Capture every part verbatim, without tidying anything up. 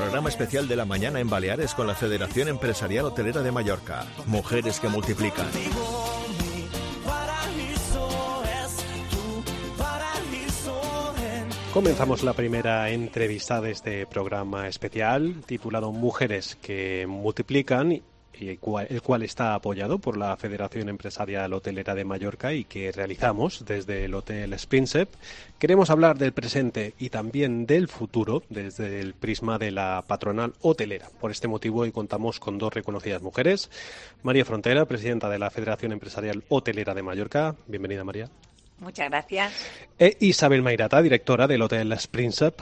programa especial de la mañana en Baleares con la Federación Empresarial Hotelera de Mallorca. Mujeres que multiplican. Comenzamos la primera entrevista de este programa especial titulado Mujeres que multiplican, y el cual, el cual está apoyado por la Federación Empresarial Hotelera de Mallorca y que realizamos desde el Hotel Sprinsep. Queremos hablar del presente y también del futuro desde el prisma de la patronal hotelera. Por este motivo hoy contamos con dos reconocidas mujeres. María Frontera, presidenta de la Federación Empresarial Hotelera de Mallorca. Bienvenida, María. Muchas gracias. E Isabel Mairata, directora del Hotel Sprinsep.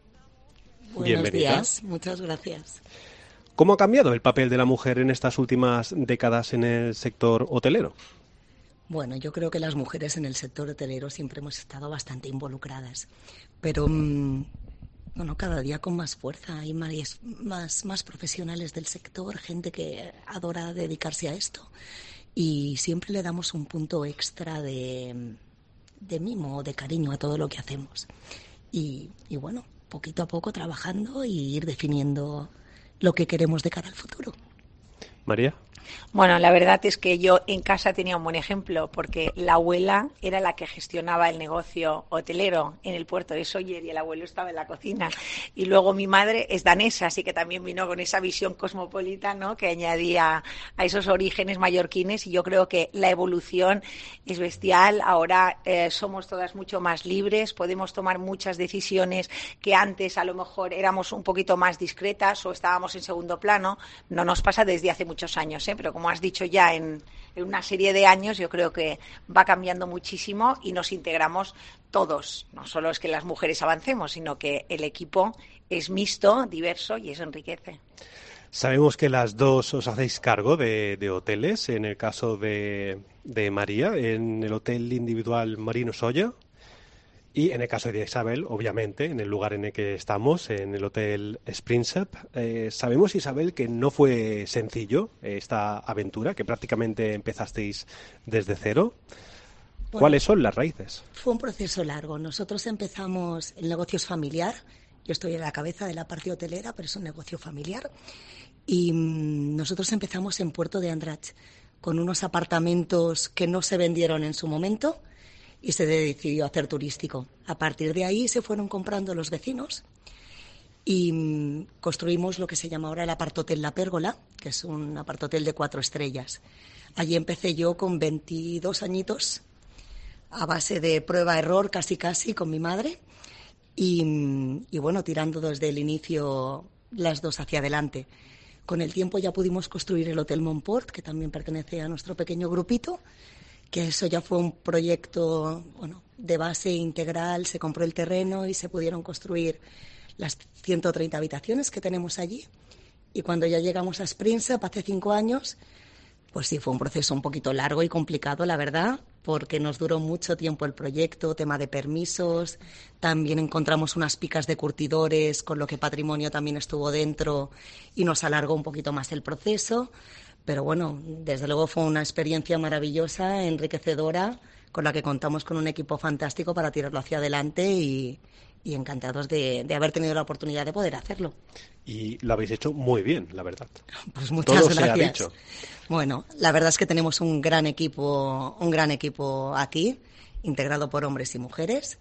Buenos Bienvenida. días, muchas gracias. ¿Cómo ha cambiado el papel de la mujer en estas últimas décadas en el sector hotelero? Bueno, yo creo que las mujeres en el sector hotelero siempre hemos estado bastante involucradas, pero mmm, bueno, cada día con más fuerza. Hay más, más, más profesionales del sector, gente que adora dedicarse a esto y siempre le damos un punto extra de... de mimo, de cariño a todo lo que hacemos. Y, y bueno, poquito a poco trabajando y ir definiendo lo que queremos de cara al futuro. María. Bueno, la verdad es que yo en casa tenía un buen ejemplo, porque la abuela era la que gestionaba el negocio hotelero en el puerto de Sóller y el abuelo estaba en la cocina. Y luego mi madre es danesa, así que también vino con esa visión cosmopolita, ¿no?, que añadía a esos orígenes mallorquines, y yo creo que la evolución es bestial. Ahora eh, somos todas mucho más libres, podemos tomar muchas decisiones que antes a lo mejor éramos un poquito más discretas o estábamos en segundo plano. No nos pasa desde hace muchos años, ¿eh? Pero como has dicho ya, en, en una serie de años yo creo que va cambiando muchísimo y nos integramos todos. No solo es que las mujeres avancemos, sino que el equipo es mixto, diverso, y eso enriquece. Sabemos que las dos os hacéis cargo de, de hoteles, en el caso de, de María, en el Hotel Individual Marino Sóller, y en el caso de Isabel, obviamente, en el lugar en el que estamos, en el Hotel Sprinsep. Eh, sabemos, Isabel, que no fue sencillo eh, esta aventura, que prácticamente empezasteis desde cero. Bueno, ¿cuáles son las raíces? Fue un proceso largo. Nosotros empezamos, el negocio es familiar. Yo estoy a la cabeza de la parte hotelera, pero es un negocio familiar. Y mmm, nosotros empezamos en Puerto de Andratx, con unos apartamentos que no se vendieron en su momento, y se decidió hacer turístico. A partir de ahí se fueron comprando los vecinos y mmm, construimos lo que se llama ahora el apartotel La Pérgola, que es un apartotel de cuatro estrellas. Allí empecé yo con veintidós añitos, a base de prueba-error casi casi con mi madre, y, y bueno, tirando desde el inicio las dos hacia adelante. Con el tiempo ya pudimos construir el Hotel Montport, que también pertenece a nuestro pequeño grupito, que eso ya fue un proyecto, bueno, de base integral. Se compró el terreno y se pudieron construir las ciento treinta habitaciones que tenemos allí. Y cuando ya llegamos a Sprinsep hace cinco años, pues sí, fue un proceso un poquito largo y complicado, la verdad, porque nos duró mucho tiempo el proyecto, tema de permisos, también encontramos unas picas de curtidores, con lo que patrimonio también estuvo dentro y nos alargó un poquito más el proceso. Pero bueno, desde luego fue una experiencia maravillosa, enriquecedora, con la que contamos con un equipo fantástico para tirarlo hacia adelante y, y encantados de, de haber tenido la oportunidad de poder hacerlo. Y lo habéis hecho muy bien, la verdad. Pues muchas Todo gracias. Se ha dicho. Bueno, la verdad es que tenemos un gran equipo, un gran equipo aquí, integrado por hombres y mujeres,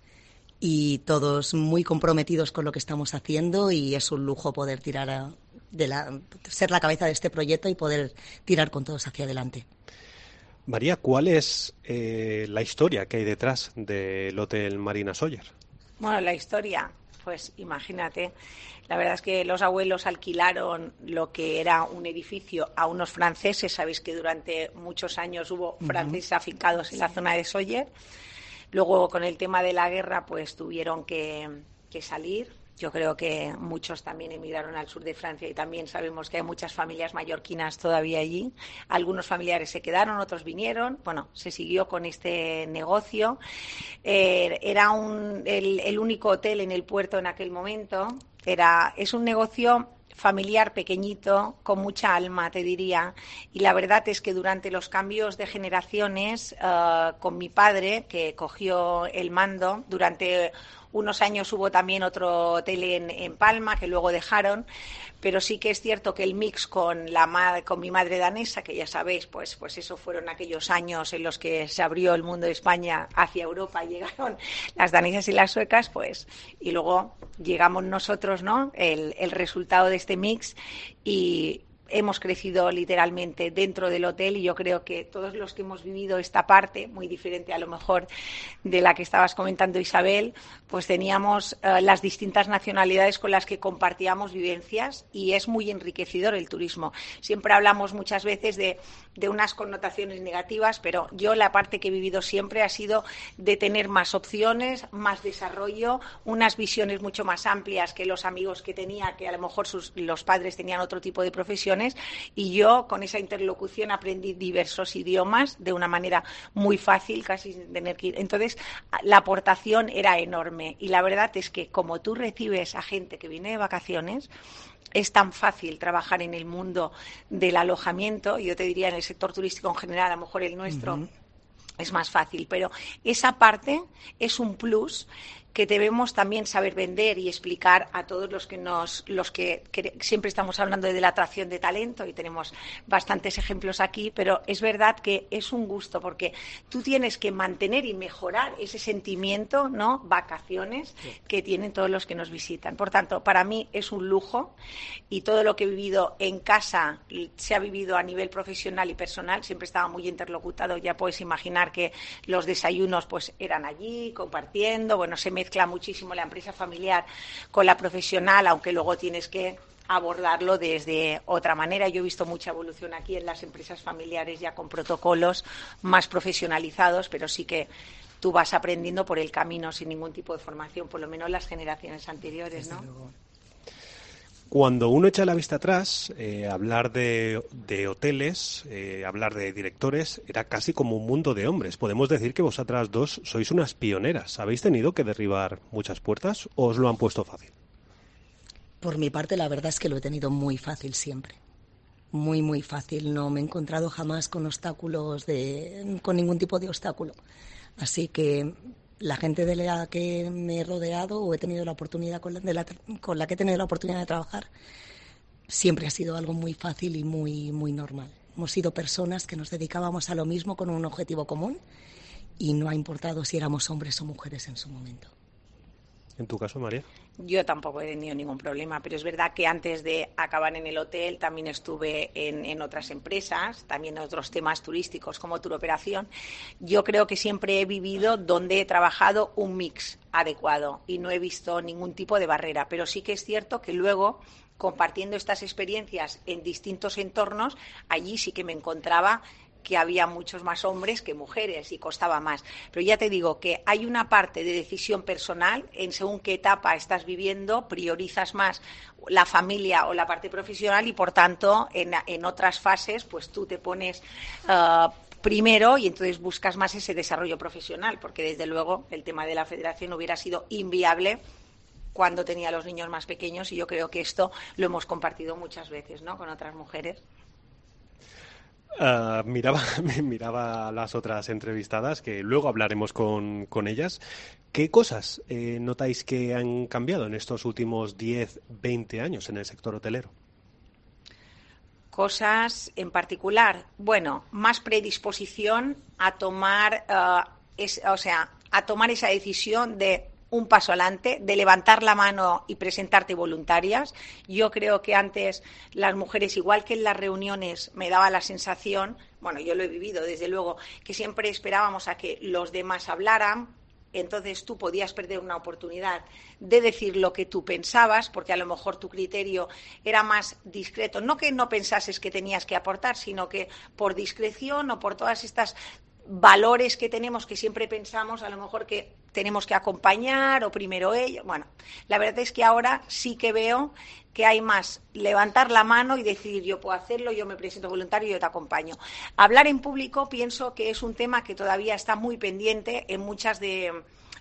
y todos muy comprometidos con lo que estamos haciendo, y es un lujo poder tirar a, de la, ser la cabeza de este proyecto y poder tirar con todos hacia adelante. María, ¿cuál es eh, la historia que hay detrás del Hotel Marina Sóller? Bueno, la historia, pues imagínate, la verdad es que los abuelos alquilaron lo que era un edificio a unos franceses. Sabéis que durante muchos años hubo franceses uh-huh. afincados en la zona de Sóller. Luego, con el tema de la guerra, pues tuvieron que, que salir. Yo creo que muchos también emigraron al sur de Francia, y también sabemos que hay muchas familias mallorquinas todavía allí. Algunos familiares se quedaron, otros vinieron. Bueno, se siguió con este negocio. Eh, era un, el, el único hotel en el puerto en aquel momento. Era, es un negocio familiar, pequeñito, con mucha alma, te diría. Y la verdad es que durante los cambios de generaciones, uh, con mi padre, que cogió el mando, durante unos años hubo también otro hotel en, en Palma, que luego dejaron, pero sí que es cierto que el mix con la ma- con mi madre danesa, que ya sabéis, pues, pues eso fueron aquellos años en los que se abrió el mundo de España hacia Europa, llegaron las danesas y las suecas, pues, y luego llegamos nosotros, ¿no? El, el resultado de este mix, y hemos crecido literalmente dentro del hotel, y yo creo que todos los que hemos vivido esta parte, muy diferente a lo mejor de la que estabas comentando, Isabel, pues teníamos uh, las distintas nacionalidades con las que compartíamos vivencias, y es muy enriquecedor el turismo. Siempre hablamos muchas veces de, de unas connotaciones negativas, pero yo la parte que he vivido siempre ha sido de tener más opciones, más desarrollo, unas visiones mucho más amplias que los amigos que tenía, que a lo mejor sus, los padres tenían otro tipo de profesiones, y yo con esa interlocución aprendí diversos idiomas de una manera muy fácil, casi sin tener que ir. Entonces, la aportación era enorme, y la verdad es que como tú recibes a gente que viene de vacaciones, es tan fácil trabajar en el mundo del alojamiento, yo te diría en el sector turístico en general, a lo mejor el nuestro uh-huh. es más fácil, pero esa parte es un plus que debemos también saber vender y explicar a todos los que nos, los que, que siempre estamos hablando de la atracción de talento, y tenemos bastantes ejemplos aquí, pero es verdad que es un gusto, porque tú tienes que mantener y mejorar ese sentimiento, ¿no? Vacaciones que tienen todos los que nos visitan. Por tanto, para mí es un lujo, y todo lo que he vivido en casa se ha vivido a nivel profesional y personal, siempre estaba muy interlocutado. Ya puedes imaginar que los desayunos pues eran allí, compartiendo, bueno, se me mezcla muchísimo la empresa familiar con la profesional, aunque luego tienes que abordarlo desde otra manera. Yo he visto mucha evolución aquí en las empresas familiares, ya con protocolos más profesionalizados, pero sí que tú vas aprendiendo por el camino sin ningún tipo de formación, por lo menos las generaciones anteriores, ¿no? Cuando uno echa la vista atrás, eh, hablar de, de hoteles, eh, hablar de directores, era casi como un mundo de hombres. Podemos decir que vosotras dos sois unas pioneras. ¿Habéis tenido que derribar muchas puertas o os lo han puesto fácil? Por mi parte, la verdad es que lo he tenido muy fácil siempre. Muy, muy fácil. No me he encontrado jamás con obstáculos, de, con ningún tipo de obstáculo. Así que la gente de la que me he rodeado o he tenido la oportunidad con la, de la, con la que he tenido la oportunidad de trabajar, siempre ha sido algo muy fácil y muy, muy normal. Hemos sido personas que nos dedicábamos a lo mismo con un objetivo común, y no ha importado si éramos hombres o mujeres en su momento. ¿En tu caso, María? Yo tampoco he tenido ningún problema, pero es verdad que antes de acabar en el hotel también estuve en, en otras empresas, también en otros temas turísticos como turoperación. Yo creo que siempre he vivido donde he trabajado un mix adecuado y no he visto ningún tipo de barrera, pero sí que es cierto que luego, compartiendo estas experiencias en distintos entornos, allí sí que me encontraba que había muchos más hombres que mujeres y costaba más. Pero ya te digo que hay una parte de decisión personal, en según qué etapa estás viviendo, priorizas más la familia o la parte profesional, y por tanto en, en otras fases pues tú te pones uh, primero, y entonces buscas más ese desarrollo profesional, porque desde luego el tema de la federación hubiera sido inviable cuando tenía a los niños más pequeños, y yo creo que esto lo hemos compartido muchas veces, ¿no?, con otras mujeres. Uh, miraba, miraba a las otras entrevistadas, que luego hablaremos con, con ellas. ¿Qué cosas eh, notáis que han cambiado en estos últimos diez, veinte años en el sector hotelero? Cosas en particular, bueno, más predisposición a tomar, uh, es, o sea, a tomar esa decisión de un paso adelante, de levantar la mano y presentarte voluntarias. Yo creo que antes las mujeres, igual que en las reuniones, me daba la sensación, bueno, yo lo he vivido desde luego, que siempre esperábamos a que los demás hablaran. Entonces tú podías perder una oportunidad de decir lo que tú pensabas, porque a lo mejor tu criterio era más discreto. No que no pensases que tenías que aportar, sino que por discreción o por todas estas valores que tenemos, que siempre pensamos a lo mejor que tenemos que acompañar o primero ellos. Bueno, la verdad es que ahora sí que veo que hay más levantar la mano y decir yo puedo hacerlo, yo me presento voluntario y yo te acompaño. Hablar en público pienso que es un tema que todavía está muy pendiente en muchas de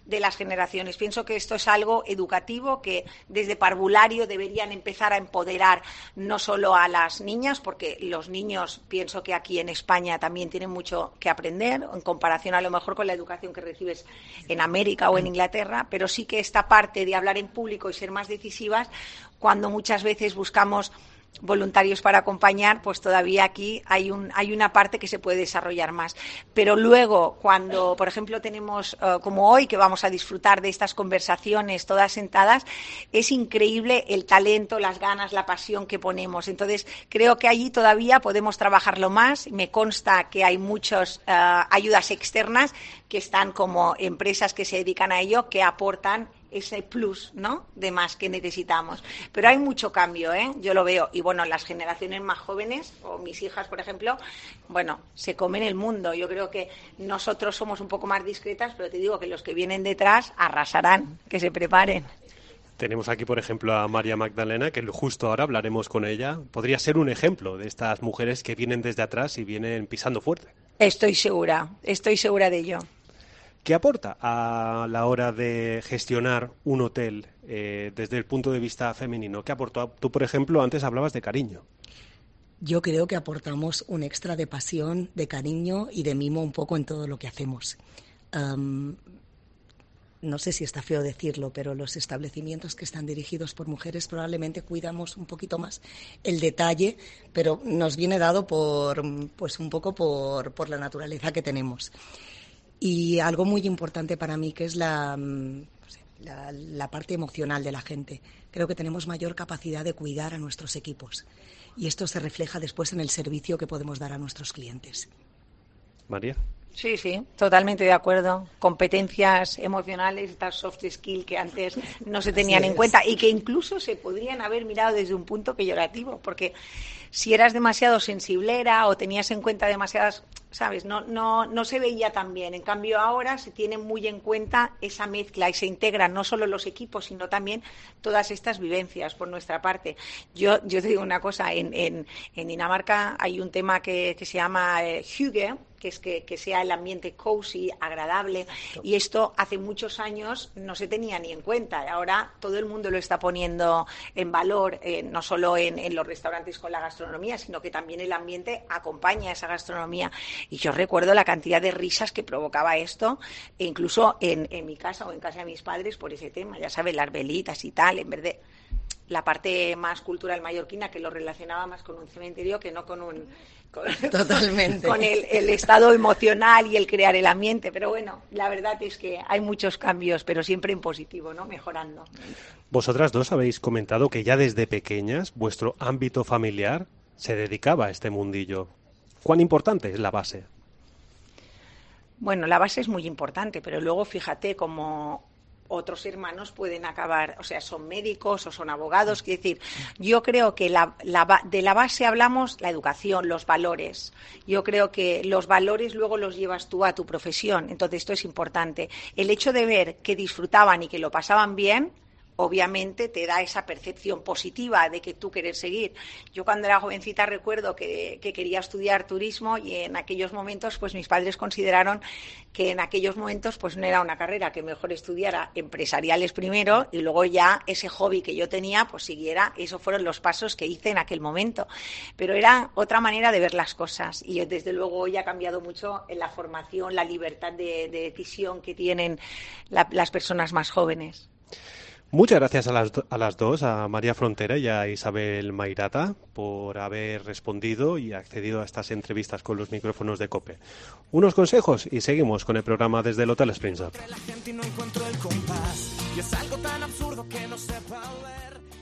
de las generaciones. Pienso que esto es algo educativo que desde parvulario deberían empezar a empoderar no solo a las niñas, porque los niños pienso que aquí en España también tienen mucho que aprender en comparación a lo mejor con la educación que recibes en América o en Inglaterra, pero sí que esta parte de hablar en público y ser más decisivas, cuando muchas veces buscamos voluntarios para acompañar, pues todavía aquí hay un hay una parte que se puede desarrollar más. Pero luego, cuando, por ejemplo, tenemos, uh, como hoy, que vamos a disfrutar de estas conversaciones todas sentadas, es increíble el talento, las ganas, la pasión que ponemos. Entonces, creo que allí todavía podemos trabajarlo más. Me consta que hay muchas uh, ayudas externas que están como empresas que se dedican a ello, que aportan ese plus, ¿no?, de más que necesitamos. Pero hay mucho cambio, ¿eh? Yo lo veo. Y bueno, las generaciones más jóvenes, o mis hijas, por ejemplo, bueno, se comen el mundo. Yo creo que nosotros somos un poco más discretas, pero te digo que los que vienen detrás arrasarán, que se preparen. Tenemos aquí, por ejemplo, a María Magdalena, que justo ahora hablaremos con ella. Podría ser un ejemplo de estas mujeres que vienen desde atrás y vienen pisando fuerte. Estoy segura, estoy segura de ello. ¿Qué aporta a la hora de gestionar un hotel eh, desde el punto de vista femenino? ¿Qué aportó? Tú, por ejemplo, antes hablabas de cariño. Yo creo que aportamos un extra de pasión, de cariño y de mimo un poco en todo lo que hacemos. Um, no sé si está feo decirlo, pero los establecimientos que están dirigidos por mujeres probablemente cuidamos un poquito más el detalle, pero nos viene dado por, pues un poco por, por la naturaleza que tenemos. Y algo muy importante para mí, que es la, la, la parte emocional de la gente. Creo que tenemos mayor capacidad de cuidar a nuestros equipos. Y esto se refleja después en el servicio que podemos dar a nuestros clientes. María. Sí, sí, totalmente de acuerdo. Competencias emocionales, estas soft skills que antes no se tenían en cuenta y que incluso se podrían haber mirado desde un punto peyorativo, porque si eras demasiado sensiblera o tenías en cuenta demasiadas, ¿sabes? No, no, no se veía tan bien. En cambio, ahora se tiene muy en cuenta esa mezcla y se integran no solo los equipos, sino también todas estas vivencias por nuestra parte. Yo, yo te digo una cosa, en, en, en Dinamarca hay un tema que, que se llama eh, hygge, que es que, que sea el ambiente cozy, agradable, y esto hace muchos años no se tenía ni en cuenta. Ahora todo el mundo lo está poniendo en valor, eh, no solo en, en los restaurantes con la gastronomía, sino que también el ambiente acompaña a esa gastronomía. Y yo recuerdo la cantidad de risas que provocaba esto, e incluso en, en mi casa o en casa de mis padres por ese tema, ya sabes, las velitas y tal, en vez de la parte más cultural mallorquina, que lo relacionaba más con un cementerio que no con un... Con, Totalmente. Con el, el estado emocional y el crear el ambiente. Pero bueno, la verdad es que hay muchos cambios, pero siempre en positivo, ¿no? Mejorando. Vosotras dos habéis comentado que ya desde pequeñas vuestro ámbito familiar se dedicaba a este mundillo. ¿Cuán importante es la base? Bueno, la base es muy importante, pero luego fíjate cómo otros hermanos pueden acabar, o sea, son médicos o son abogados. Quiero decir, yo creo que la, la, de la base hablamos la educación, los valores. Yo creo que los valores luego los llevas tú a tu profesión. Entonces, esto es importante. El hecho de ver que disfrutaban y que lo pasaban bien, obviamente te da esa percepción positiva de que tú quieres seguir. Yo cuando era jovencita recuerdo que, que quería estudiar turismo y en aquellos momentos pues mis padres consideraron que en aquellos momentos pues no era una carrera, que mejor estudiara empresariales primero y luego ya ese hobby que yo tenía pues siguiera. Esos fueron los pasos que hice en aquel momento. Pero era otra manera de ver las cosas y desde luego hoy ha cambiado mucho en la formación, la libertad de, de decisión que tienen la, las personas más jóvenes. Muchas gracias a las, a las dos, a María Frontera y a Isabel Mairata, por haber respondido y accedido a estas entrevistas con los micrófonos de COPE. Unos consejos y seguimos con el programa desde el Hotel Springside.